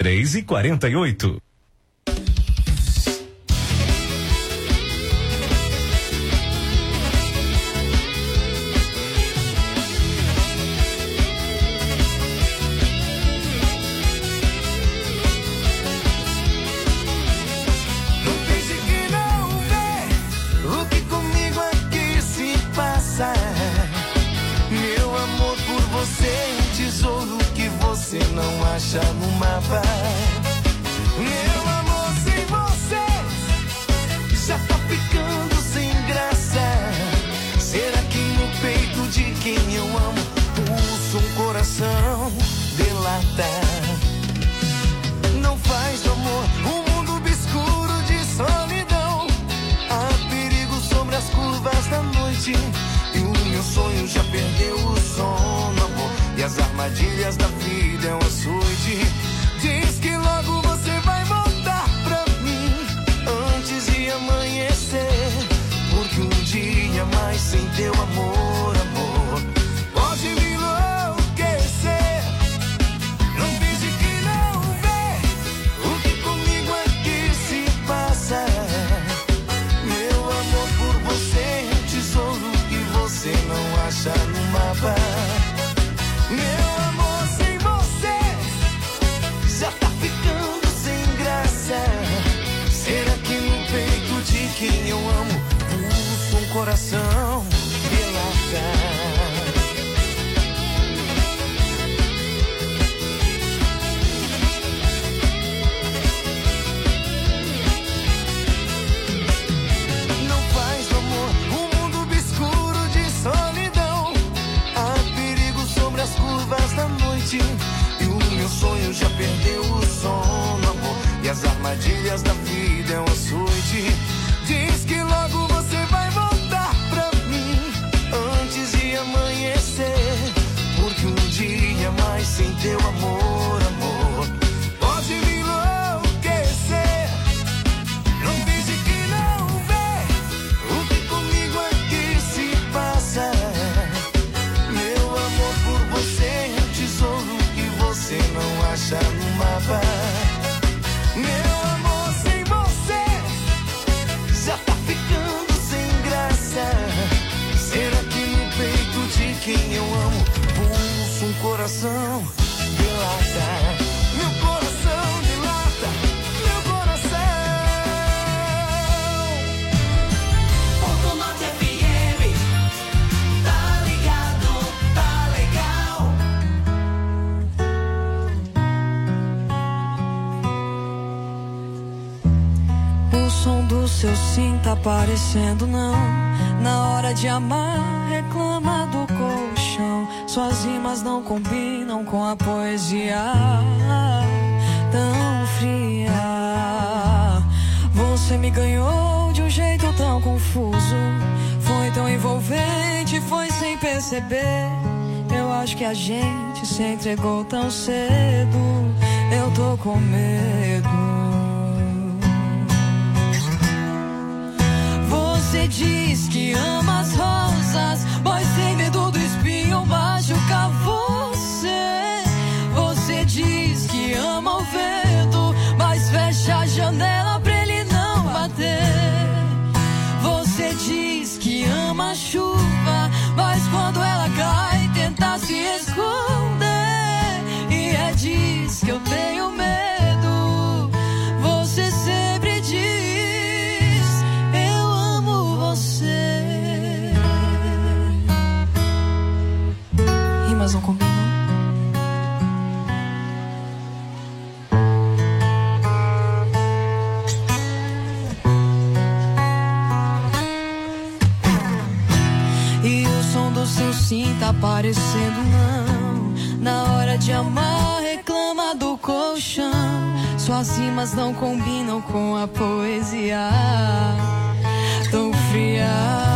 3h48. Não acha no mapa. Meu amor, sem você já tá ficando sem graça. Será que no peito de quem eu amo pulsa um coração delata? Não faz do amor um mundo obscuro de solidão. Há perigo sobre as curvas da noite e o meu sonho já perdeu o sono, amor. E as armadilhas da vida é um açoite. Diz que logo você vai voltar pra mim antes de amanhecer. Porque um dia mais sem teu amor, amor, pode me enlouquecer. Não finge que não vê o que comigo aqui se passa. Meu amor por você é um tesouro que você não acha no mapa. Meu amor, sem você já tá ficando sem graça. Será que no peito de quem eu amo pulsa um coração delata? Não faz do amor um mundo obscuro de solidão. Há perigo sobre as curvas da noite e o meu sonho já perdeu o sono, amor. E as armadilhas da vida é um açoite. Diz que logo você vai voltar pra mim antes de amanhecer. Porque um dia mais sem teu amor, amor, pode me enlouquecer. Não finge que não vê o que comigo aqui se passa. Meu amor por você é um tesouro que você não acha no mapa. Meu amor, sem você já tá ficando sem graça. Será que no peito de quem eu amo pulsa um coração delata? Meu coração dilata, meu coração. Ponto Norte FM, tá ligado, tá legal. O som do seu sim tá parecendo não. Na hora de amar, reclama do colchão. Suas rimas não combinam com a poesia tão fria. Você me ganhou de um jeito tão confuso. Foi tão envolvente, foi sem perceber. Eu acho que a gente se entregou tão cedo. Eu tô com medo. Você diz que ama as rosas, mas sem medo do espinho machucar você. Você diz que ama o vento, mas fecha a janela pra ele não bater. Você diz que ama a chuva, mas quando ela cai tenta se esconder. E é disso que eu tenho medo. Você sempre diz: eu amo você. Rimas não combinam. E o som do seu sim tá parecendo não. Na hora de amar, reclama do colchão. Suas rimas não combinam com a poesia tão fria.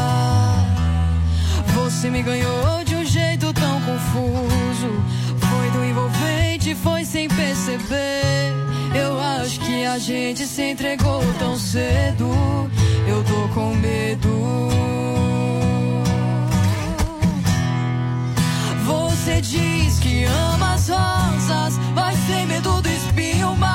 Você me ganhou de um jeito tão confuso. Foi tão envolvente, foi sem perceber. Eu acho que a gente se entregou tão cedo. Eu tô com medo. Você diz que ama as rosas, mas sem medo do espinho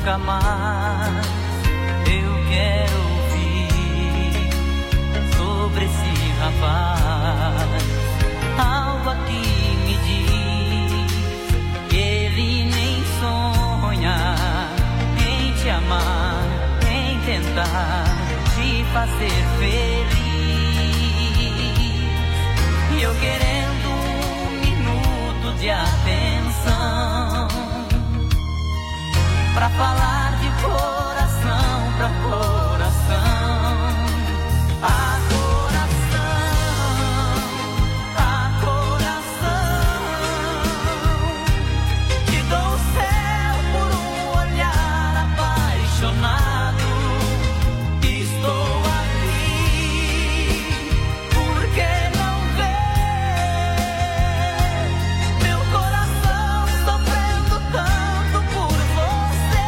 nunca mais eu quero ouvir sobre esse rapaz. Algo aqui me diz que ele nem sonha em te amar, em tentar te fazer feliz. E eu querendo um minuto de atenção pra falar de coração pra coração. A coração, te dou o céu por um olhar apaixonado. Estou aqui, por que não ver meu coração sofrendo tanto por você?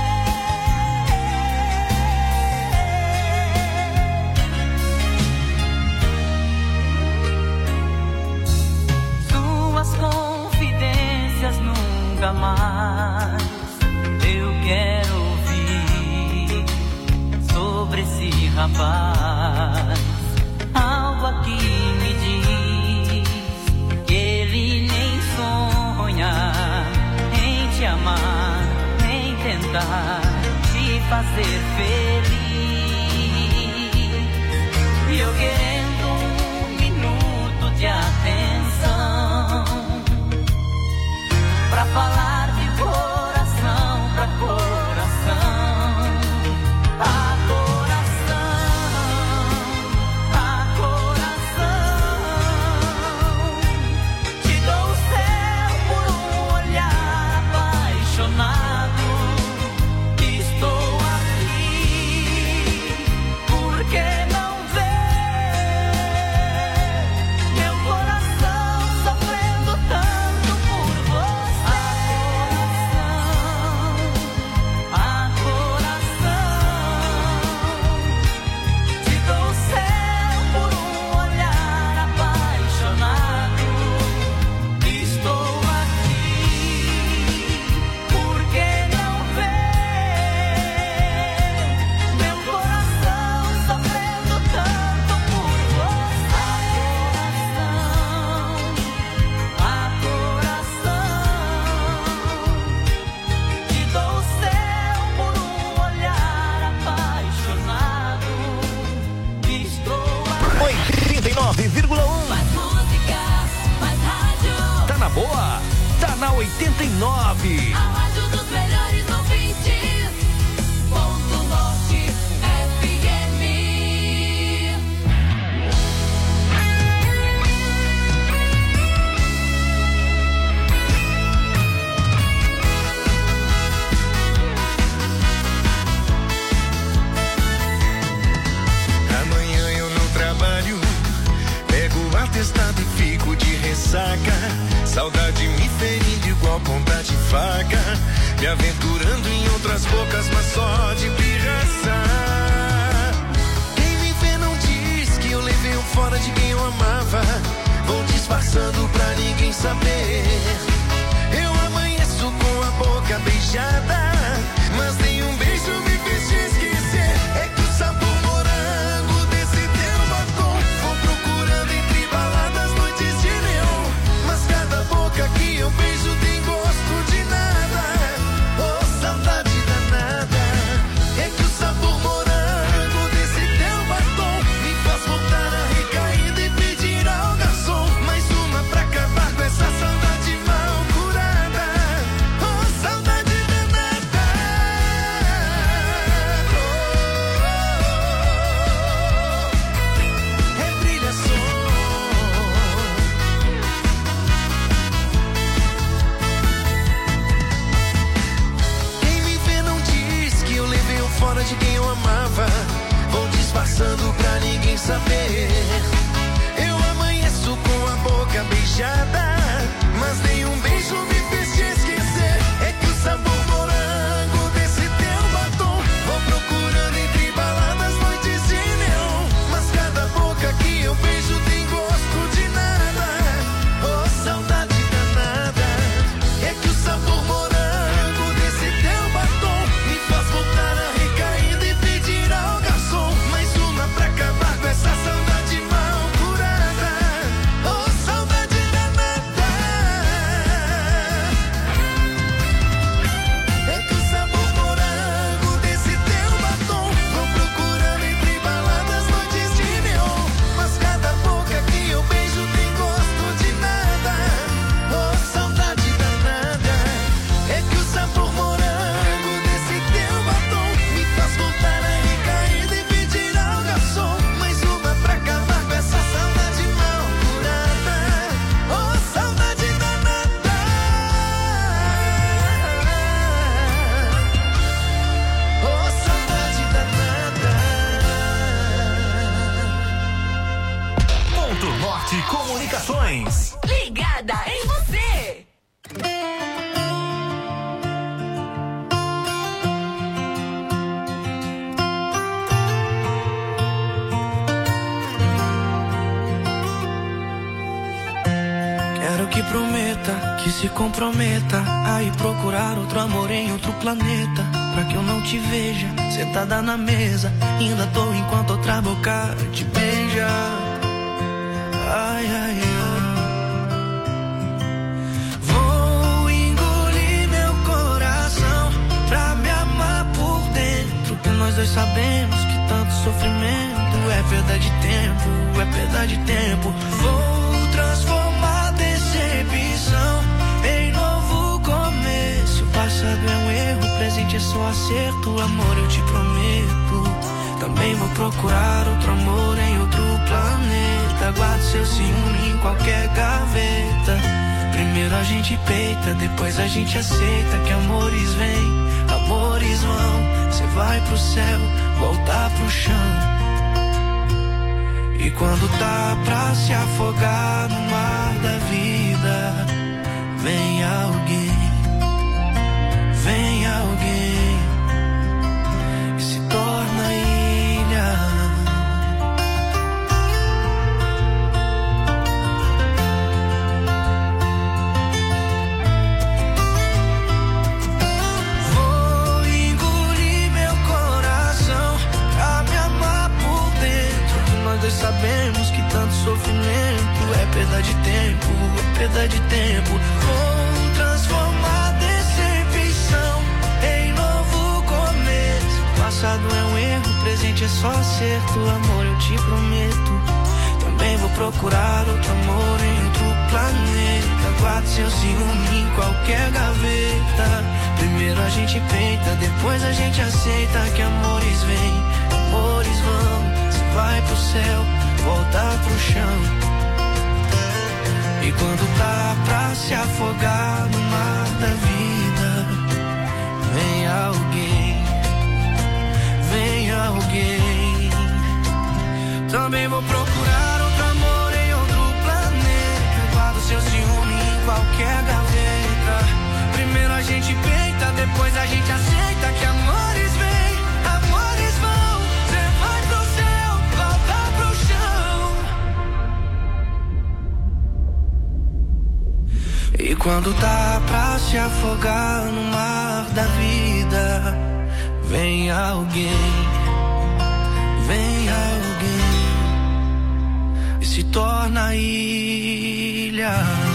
Suas confidências nunca mais eu quero ouvir sobre esse rapaz. Algo aqui me diz que ele nem sonha em te amar, em tentar te fazer feliz. E eu querendo um minuto de atenção pra falar de coração pra coração. A coração, te dou o céu por um olhar apaixonado. Estou aqui, por que não ver meu coração sofrendo tanto por você? A coração, te dou o céu por um olhar apaixonado. Estou aqui, por que não ver meu coração sofrendo tanto por você? A coração, te dou o céu por um olhar apaixonado. Estou aqui. 89,1. Mais música, mais rádio. Tá na boa? Tá na 89. A rádio dos melhores ouvintes. Ponto Norte FM. Amanhã eu não trabalho, pego o atestado e fico de ressaca. Saudade me ferindo igual ponta de faca, me aventurando em outras bocas, mas só de pirraça. Quem me vê não diz que eu levei um fora de quem eu amava. Vou disfarçando pra ninguém saber. Eu amanheço com a boca beijada, mas nenhum beijo me fez te esquecer. É que o sabor morango desse teu batom vou procurando entre baladas, noites de neon. Mas cada boca que eu beijo tem gosto de nada. Oh, saudade danada. É que o sabor morango desse teu batom me faz voltar a recaída e pedir ao garçom mais uma pra acabar com essa saudade mal se comprometa a ir procurar outro amor em outro planeta, pra que eu não te veja sentada na mesa, ainda à toa enquanto outra boca te beija. Ai, ai, ai. Vou engolir meu coração pra me amar por dentro, que nós dois sabemos que tanto sofrimento é perda de tempo, é perda de tempo. Vou transformar decepção em novo começo. O passado é um erro, o presente é só acerto. Amor, eu te prometo. Também vou procurar outro amor em outro planeta. Guardo seu ciúme em qualquer gaveta. Primeiro a gente peita, depois a gente aceita que amores vêm, amores vão. Cê vai pro céu, voltar pro chão. E quando tá pra se afogar no mar da vida, vem alguém que se torna ilha. Vou engolir meu coração pra me amar por dentro, que nós dois sabemos que tanto sofrimento é perda de tempo, é perda de tempo. Vou transformar decepção em novo começo. O passado é um erro, o presente é só acerto. Amor, eu te prometo. Também vou procurar outro amor em outro planeta. Guardo seu ciúme em qualquer gaveta. Primeiro a gente peita, depois a gente aceita que amores vêm, amores vão. Você vai pro céu, voltar pro chão. E quando tá pra se afogar no mar da vida, vem alguém, vem alguém. Também vou procurar outro amor em outro planeta. Guardo seu ciúme em qualquer gaveta. Primeiro a gente peita, depois a gente aceita que amores vêm, amores vão. Cê vai pro céu, volta pro chão. E quando tá pra se afogar no mar da vida, vem alguém, vem alguém e se torna ilha.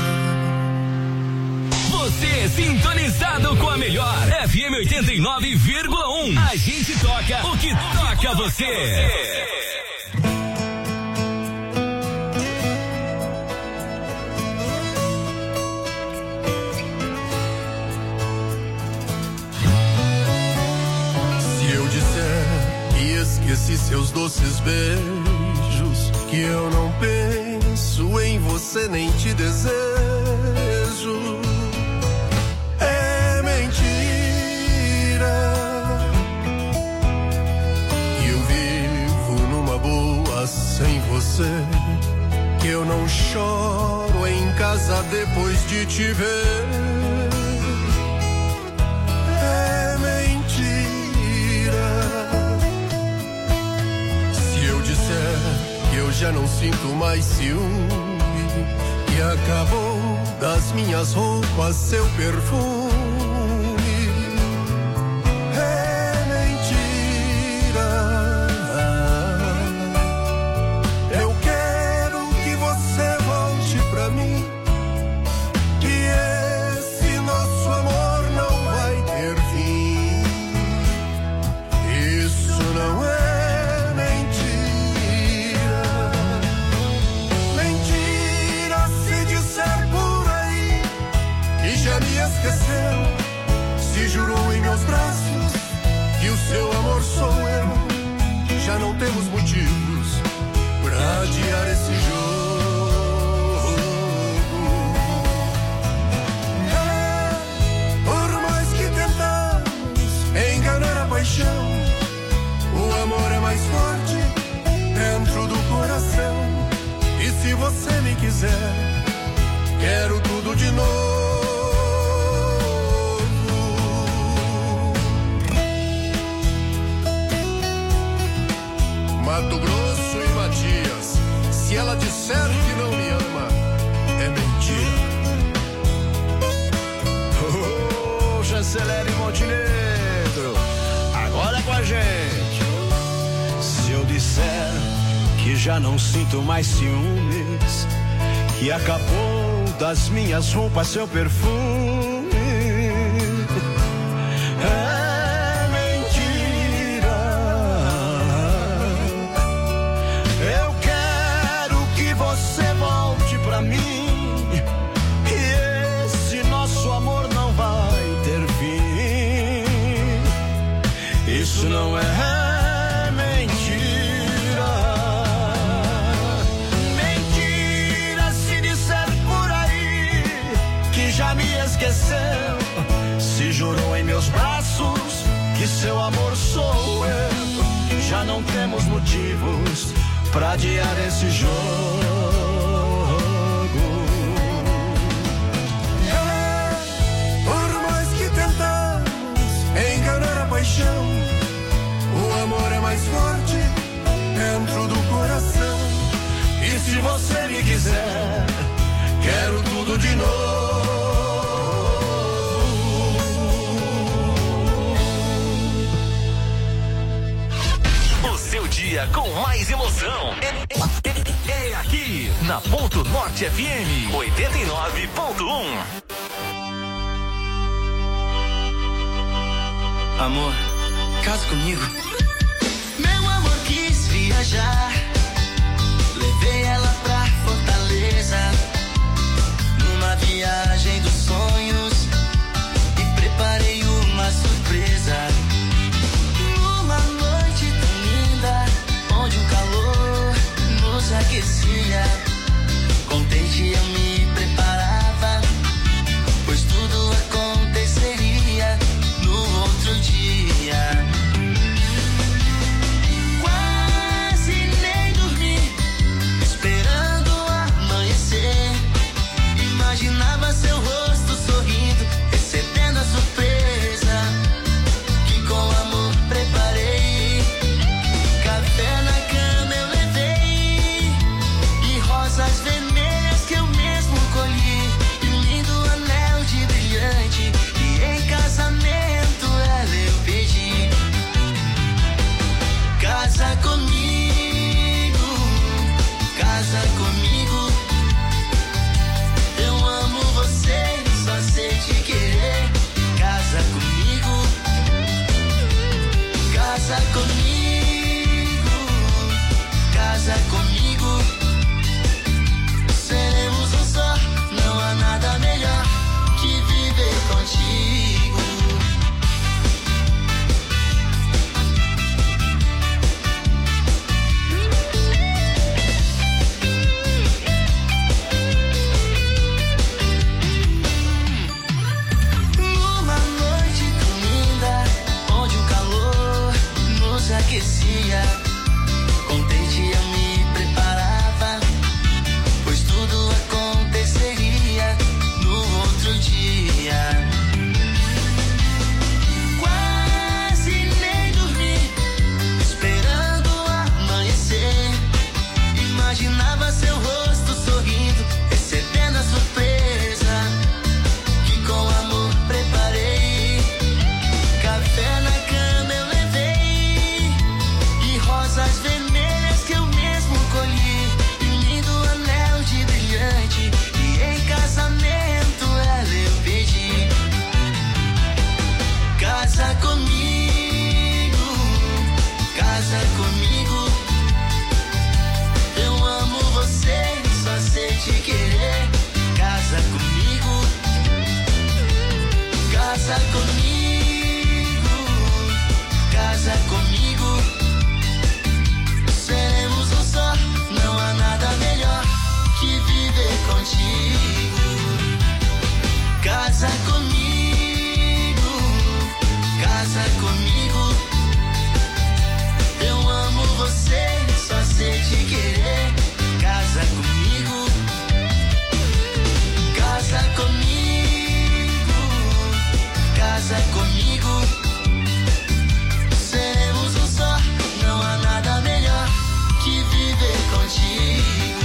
Você sintonizado com a melhor FM 89,1. A gente toca o que toca você. Esqueci seus doces beijos, que eu não penso em você nem te desejo. É mentira que eu vivo numa boa sem você, que eu não choro em casa depois de te ver. É mentira que eu já não sinto mais ciúme, que acabou das minhas roupas seu perfume. É mentira. Eu quero que você volte pra mim, que esse nosso amor não vai ter fim. Isso não é esqueceu, se jurou em meus braços que o seu amor sou eu. Já não temos motivos pra adiar esse jogo. Por mais que tentamos enganar a paixão, o amor é mais forte dentro do coração. E se você me quiser, quero tudo de novo. Mato Grosso e Matias, se ela disser que não me ama, é mentira. Celere Montenegro. Agora com a gente. Se eu disser que já não sinto mais ciúmes, que acabou das minhas roupas seu perfume, é mentira. Eu quero que você volte pra mim, e esse nosso amor não vai ter fim. Isso não é esqueceu, se jurou em meus braços que seu amor sou eu. Já não temos motivos pra adiar esse jogo. Por mais que tentamos enganar a paixão, o amor é mais forte dentro do coração. E se você me quiser, quero tudo de novo. Seu dia com mais emoção é aqui na Ponto Norte FM 89.1. Amor, casa comigo. Meu amor quis viajar, levei ela pra Fortaleza, numa viagem dos sonhos, e preparei uma surpresa. Onde o calor nos aquecia, contente eu me preparava, pois tudo aconteceria no outro dia. Quase nem dormi, esperando amanhecer. Imaginava seu rosto sorrindo, recebendo a surpresa que com amor preparei. Café na cama eu levei, e rosas vermelhas que eu mesmo colhi, e um lindo anel de brilhante, e em casamento ela eu pedi. Casa comigo, casa comigo, eu amo você, só sei te querer. Casa comigo, casa comigo, casa comigo, seremos um só, não há nada melhor que viver contigo. Numa noite tão linda, onde o calor nos aquecia, contente eu me preparava, pois tudo aconteceria no outro dia. Quase nem dormi, esperando amanhecer. Imaginava seu rosto sorrindo, recebendo a surpresa que com amor preparei. Café na cama eu levei, e rosas vermelhas que eu mesmo colhi, e um lindo anel de brilhante, e em casamento ela eu pedi. Casa comigo, casa comigo, eu amo você, só sei te querer. Casa comigo, casa comigo, casa comigo, seremos um só, não há nada melhor que viver contigo. Casa comigo, casa comigo, eu amo você, só sei te querer. Casa comigo, casa comigo, casa comigo, seremos um só, não há nada melhor que viver contigo.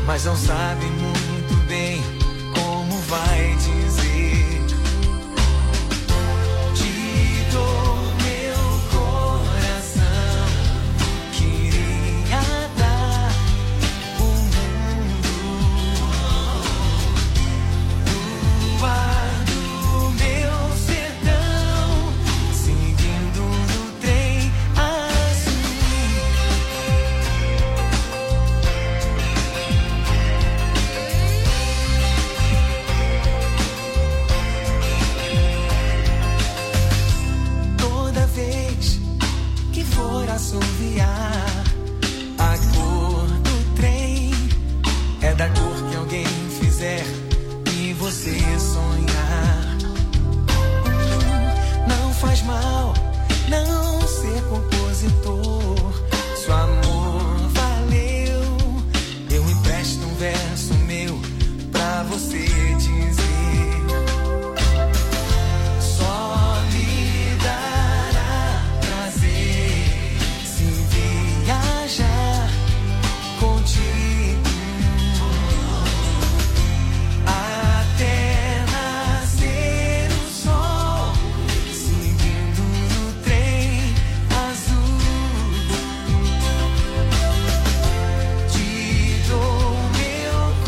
mas não sabe muito bem como vai dizer. Te dou meu coração, queria dar o mundo. Guardo meu sertão, seguindo no trem azul. Toda vez que for assoviar, a cor do trem é da cor que alguém fizer e você sonhar. Não faz mal não ser compositor, se o amor valeu, eu empresto um verso meu pra você dizer. Só lhe dará prazer se viajar contigo até nascer o sol, seguindo no trem azul. Te dou meu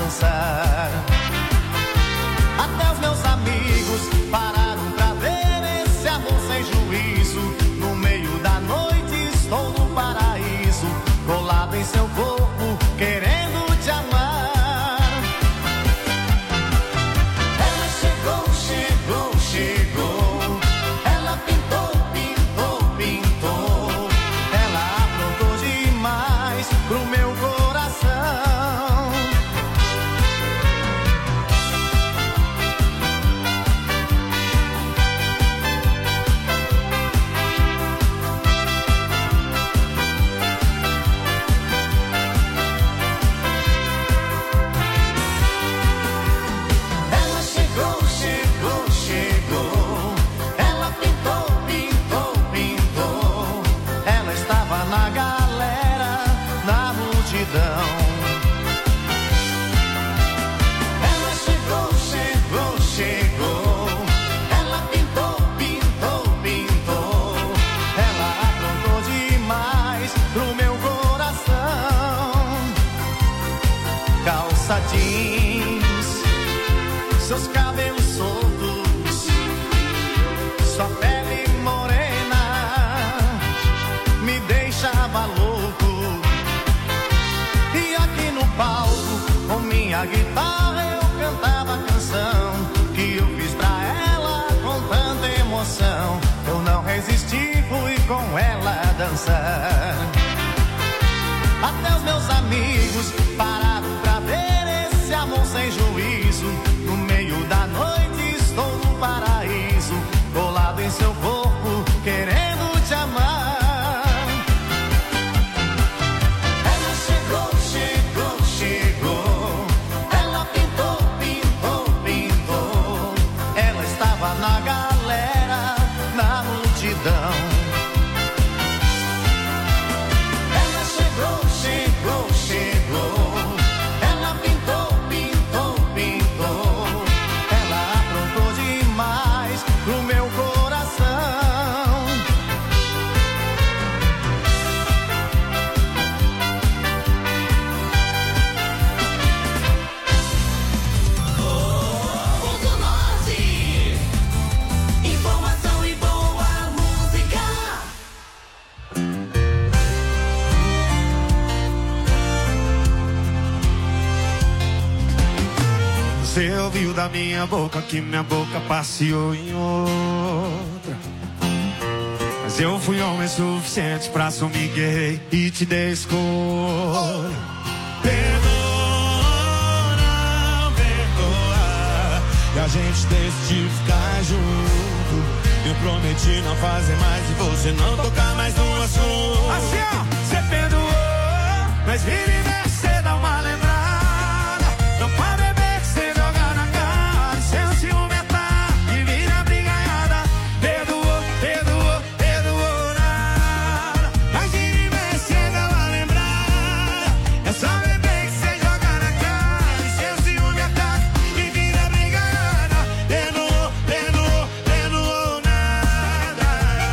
dançar. Até os meus amigos pararam pra ver esse amor sem juízo. No meio da noite estou no paraíso, colado em seu corpo, querendo te amar. Ela chegou, chegou, chegou. Ela pintou, pintou, pintou. Ela aprontou demais pro meu coração. Ela chegou, chegou, chegou. Ela pintou, pintou, pintou. Ela estava na galera, na multidão. Ela chegou, chegou, chegou. Ela pintou, pintou, pintou. Ela aprontou demais pro meu coração. Calça jeans, seus cabelos soltos, sua pele morena me deixava louco. E aqui no palco, com minha guitarra, eu cantava a canção que eu fiz pra ela com tanta emoção. Eu não resisti, fui com ela dançar. Até os meus amigos pararam pra ver esse amor sem juízo. No meio da noite estou no paraíso, colado em seu corpo, querendo te amar. Ela chegou, chegou, chegou. Ela pintou, pintou, pintou. Ela estava na galera, na multidão. Ela chegou, chegou, chegou. Ela pintou, pintou, pintou. Ela aprontou demais pro meu coração. Ponto Norte. Informação e boa música. Você ouviu da minha boca que minha boca passeou em outra. Mas eu fui homem suficiente pra assumir que errei e te dei escolha. Perdoa, não perdoa. E a gente decidiu ficar junto. Eu prometi não fazer mais e você não tocar mais no assunto. Assim ó, você perdoou, mas vira e mexe, você dá uma lembrada. Não pode beber que você joga na cara. Seu ciúme ataca e vira brigaiada. Perdoou, perdoou, perdoou nada. Mas vira e mexe, você dá uma lembrada. É só beber que você joga na cara. E seu ciúme ataca e vira brigaiada. Perdoou, perdoou, perdoou nada.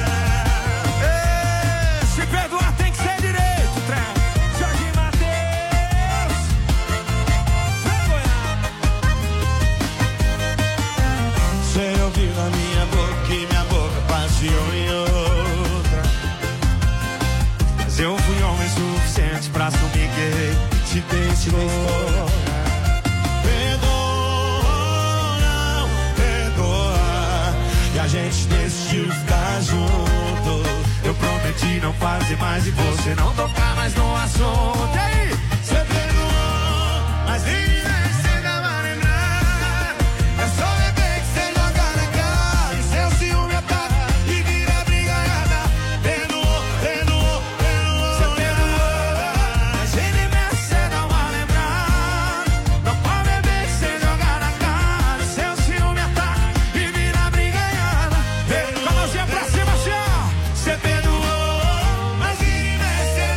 Se perdoar tem que ser direito, trem. Jorge Mateus. Vem, Goiás. Você ouviu na minha boca que minha boca passeou em outra. Mas eu fui homem suficiente pra assumir que errei e te dei escolha. Perdoa, não perdoa. E a gente decidiu ficar junto. Eu prometi não fazer mais e você não tocar mais no assunto. E aí? Você perdoou, mas vira e mexe, você dá uma lembrada. É só beber que você joga na cara. E seu ciúme ataca e vira brigaiada. Perdoou, perdoou, perdoou. Você perdoou, mas vira e mexe, você dá uma lembrada. Não pode beber que você joga na cara. E seu ciúme ataca e vira brigaiada. Com a mãozinha pra cima, assim, ó. Você perdoou, mas vira e mexe, você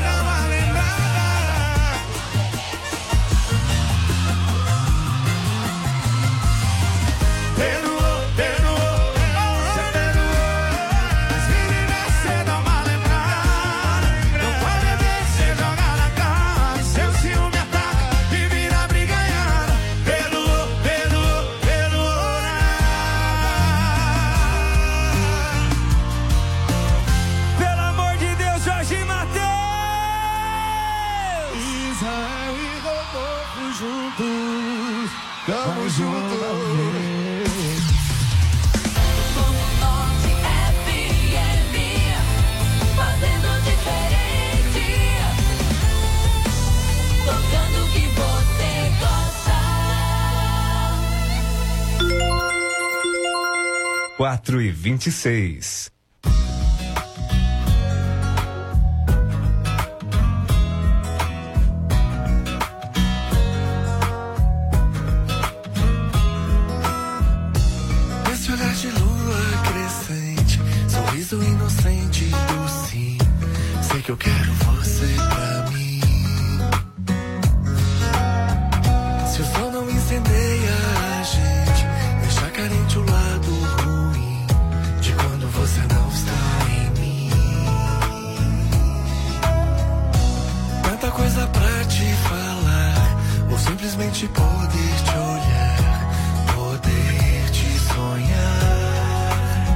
Tamo junto. Norte FM, fazendo diferente, tocando o que você gosta. 4h26. Esse olhar de lua crescente, sorriso inocente do sim. Sei que eu quero você pra mim. Se o sol não incendeia a gente, deixa carente o lado ruim de quando você não está em mim. Tanta coisa pra te falar, ou simplesmente poder te olhar, poder te sonhar.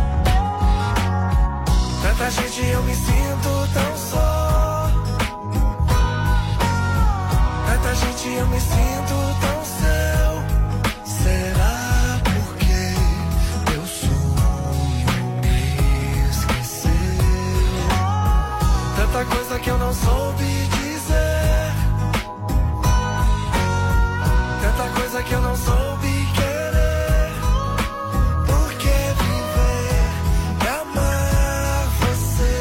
Tanta gente eu me sinto tão só. Tanta gente eu me sinto tão céu. Será porque meu sonho me esqueceu? Tanta coisa que eu não soube dizer, tanta coisa que eu não soube querer. Por que viver e amar você?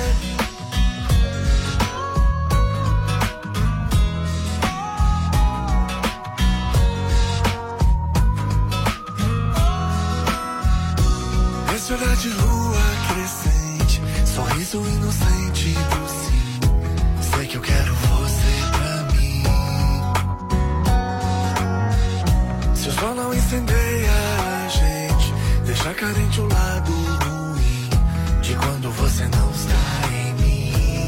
Esse olhar de lua crescente, sorriso inocente do sim. Sei que eu quero você pra mim. Se o sol não incendeia a gente, deixa carente o lado ruim de quando você não está em mim.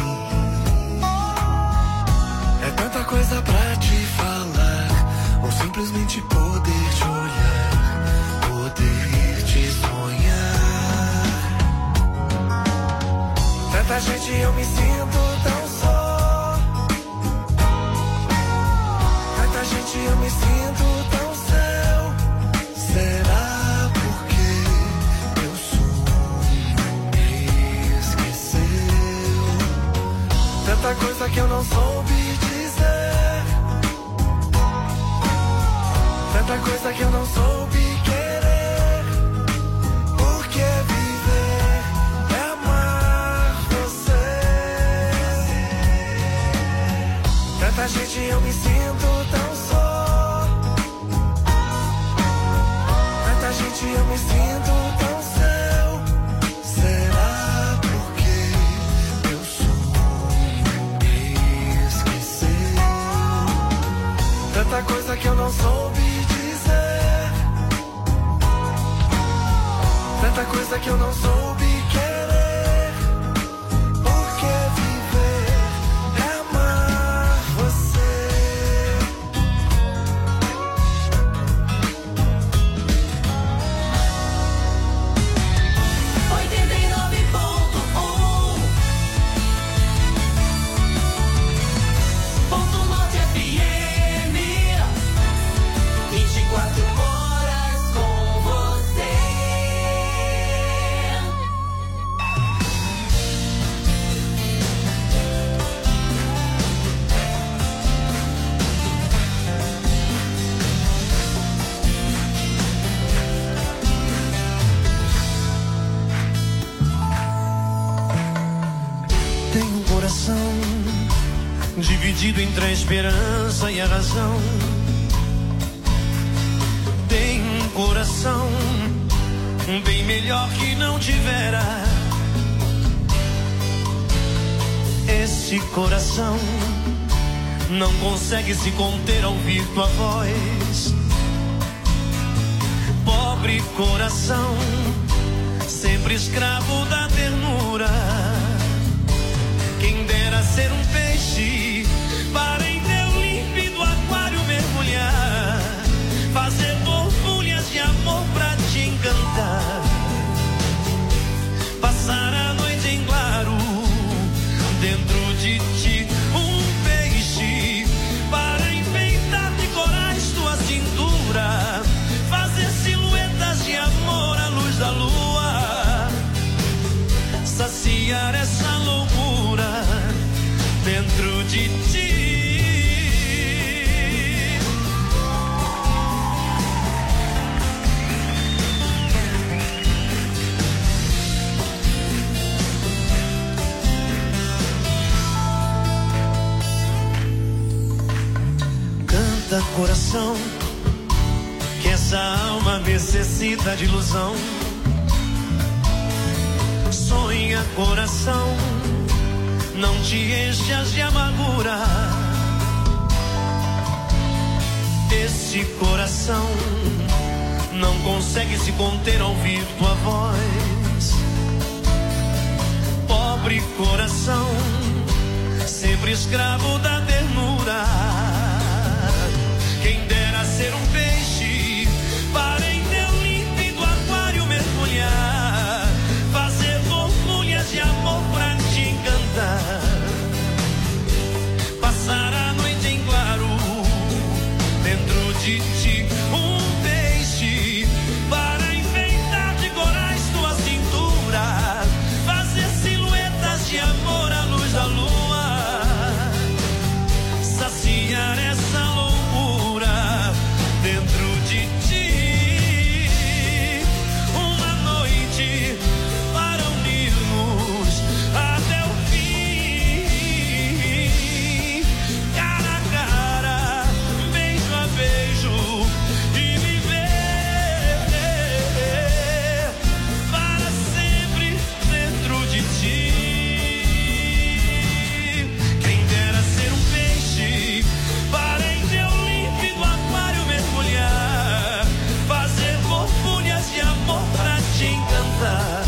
É tanta coisa pra te falar, ou simplesmente poder te olhar, poder te sonhar. Tanta gente eu me sinto tão só. Tanta gente eu me sinto tão céu. Será porque meu sonho me esqueceu? Tanta coisa que eu não soube dizer, tanta coisa que eu não soube querer. Por que viver é amar você? Tanta gente eu me sinto tão só. Tanta gente eu me sinto tão céu. Será porque meu sonho me esqueceu? Tanta coisa que eu não soube dizer, tanta coisa que eu não soube querer. Por que viver é amar você? 89.1 Ponto Norte FM, 24 horas com você. Tenho um coração dividido entre a esperança e a razão. Tenho um coração bem melhor que não tivera. Esse coração não consegue se conter ao ouvir tua voz. Pobre coração, sempre escravo da ternura. Quem dera ser um peixe para em teu límpido aquário mergulhar, fazer borbulhas de amor pra te encantar, passar a noite em claro dentro de ti, um peixe para enfeitar de corais tua cintura. coração, que essa alma necessita de ilusão. Sonha, coração, não te enchas de amargura. Esse coração não consegue se conter ao ouvir tua voz. Pobre coração, sempre escravo da ternura. Quem dera ser um peixe para em teu límpido aquário mergulhar, fazer borbulhas de amor pra te encantar, passar a noite em claro dentro de ti, um peixe para enfeitar de corais tua cintura, fazer silhuetas de amor à luz da lua, saciar essa loucura dentro de ti, uma noite para unirmos até o fim, cara a cara, beijo a beijo, e viver para sempre dentro de ti. Quem dera ser um peixe para em teu límpido aquário mergulhar, fazer borbulhas de amor pra te encantar,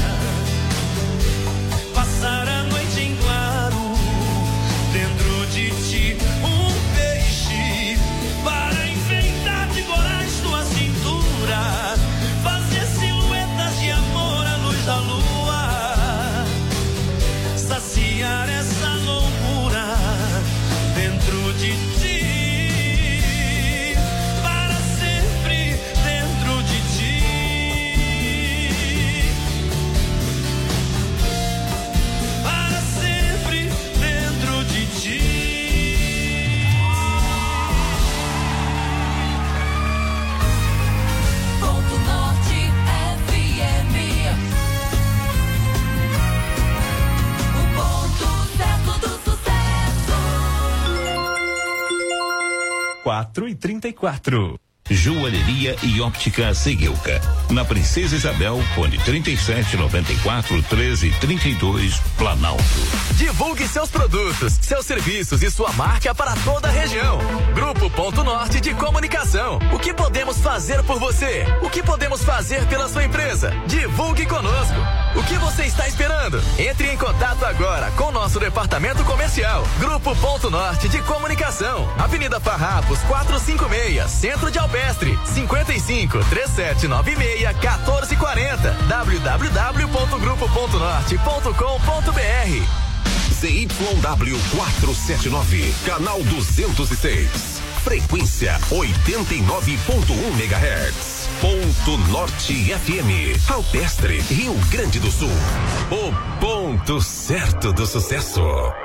passar a noite em claro dentro de ti, um peixe para enfeitar de corais tua cintura, fazer silhuetas de amor à luz da lua, saciar essa loucura dentro de ti, para sempre dentro de ti, para sempre dentro de ti. Ponto Norte FM. O ponto certo do sucesso. 4h34. Joalheria e óptica Seguilca. Na Princesa Isabel, fone 3794-1332, Planalto. Divulgue seus produtos, seus serviços e sua marca para toda a região. Grupo Ponto Norte de Comunicação. O que podemos fazer por você? O que podemos fazer pela sua empresa? Divulgue conosco. O que você está esperando? Entre em contato agora com o nosso departamento comercial. Grupo Ponto Norte de Comunicação. Avenida Farrapos 456, Centro de Alpestre. 55-3796-1440. www.grupo.norte.com.br. ZYW 479, canal 206. Frequência 89.1 MHz. Ponto Norte FM, Alpestre, Rio Grande do Sul. O ponto certo do sucesso.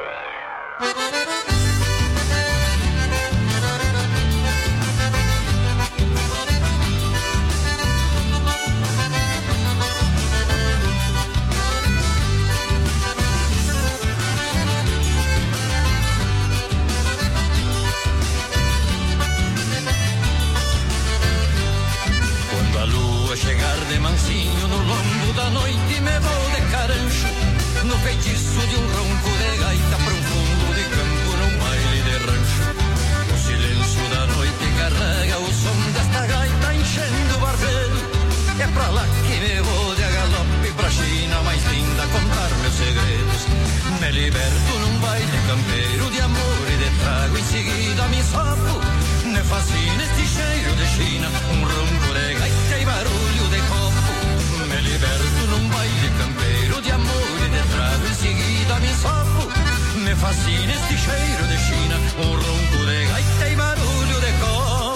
Chegar de mansinho no lombo da noite, me vou de carancho, no feitiço de um ronco de gaita, pra um fundo de campo num baile de rancho. O silêncio da noite carrega o som desta gaita enchendo o barbeiro. É pra lá que me vou de galope, pra China mais linda contar meus segredos. Me liberto num baile campeiro de amor e de trago, em seguida me sopo. Me fascina este cheiro de China, um ronco de gaita e barulho de copo. Me liberto num baile campeiro de amor e de trago, em seguida me sopo. Me fascina este cheiro de China, um ronco de gaita e barulho de copo.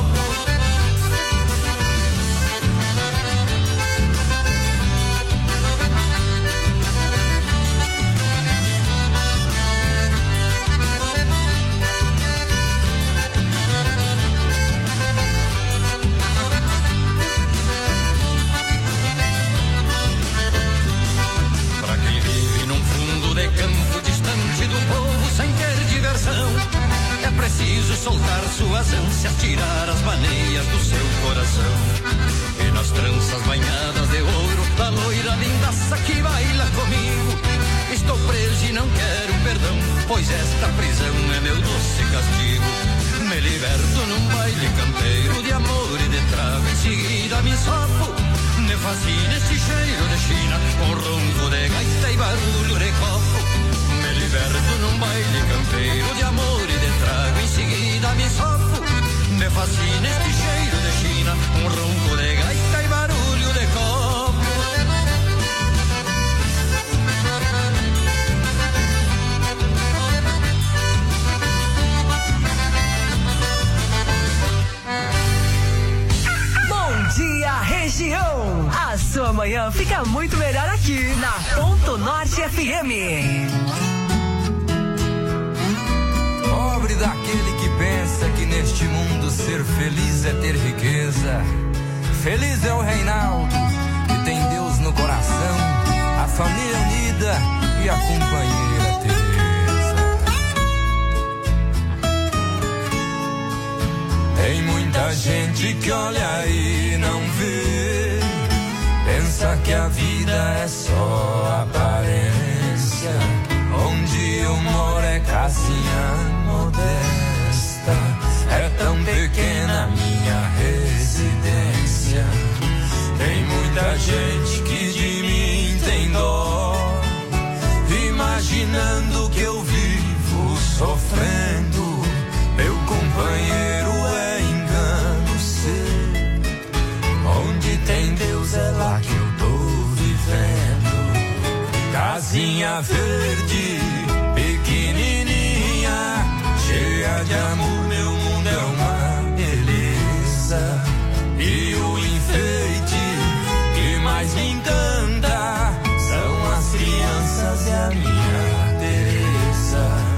Campo distante do povo sem ter diversão, é preciso soltar suas ânsias, tirar as maneias do seu coração. E nas tranças banhadas de ouro da loira lindaça que baila comigo, estou preso e não quero perdão, pois esta prisão é meu doce castigo. Me liberto num baile campeiro de amor e de trago, em seguida me ensofo, me fascina este cheiro de China, com ronco de gaita e barulho de copo. Me liberto num baile campeiro de amor e de trago, em seguida me ensofo, me fascina este cheiro de China, com ronco de gaita e barulho de copo. Dia Região. A sua manhã fica muito melhor aqui na Ponto Norte FM. Pobre daquele que pensa que neste mundo ser feliz é ter riqueza. Feliz é o Reinaldo, que tem Deus no coração, a família unida e a companheira Teresa. Tem muita gente que olha aí e não vê, pensa que a vida é só aparência. Onde eu moro é casinha modesta, é tão pequena minha residência. Tem muita gente que de mim tem dó, imaginando que eu vivo sofrendo. Meu companheiro é engano seu, onde tem Deus é lá que eu tô vivendo. Casinha verde, pequenininha, cheia de amor, meu mundo é uma beleza. E o enfeite que mais me encanta são as crianças e a minha Teresa.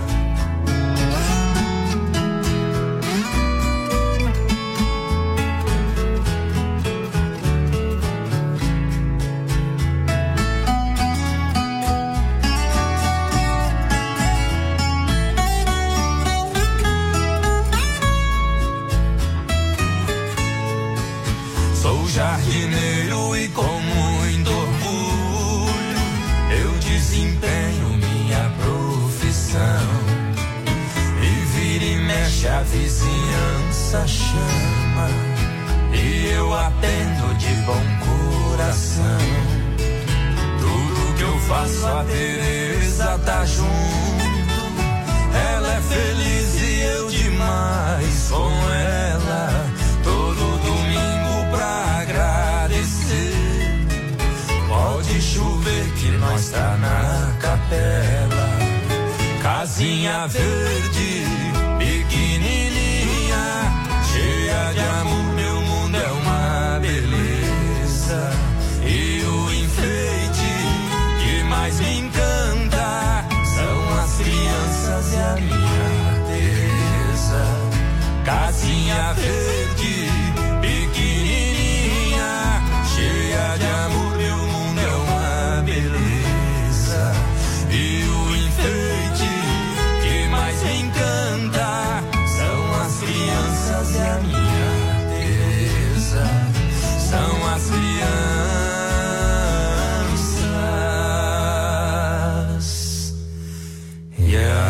Jardineiro e com muito orgulho eu desempenho minha profissão. E vira e mexe a vizinhança chama, e eu atendo de bom coração. Tudo que eu faço a Teresa tá junto, ela é feliz e eu demais com ela. Todo domingo pra agradecer, pode chover que nós tá na capela. Casinha verde, pequenininha, cheia de amor, meu mundo é uma beleza. E o enfeite que mais me encanta são as crianças e a minha Teresa. Casinha verde,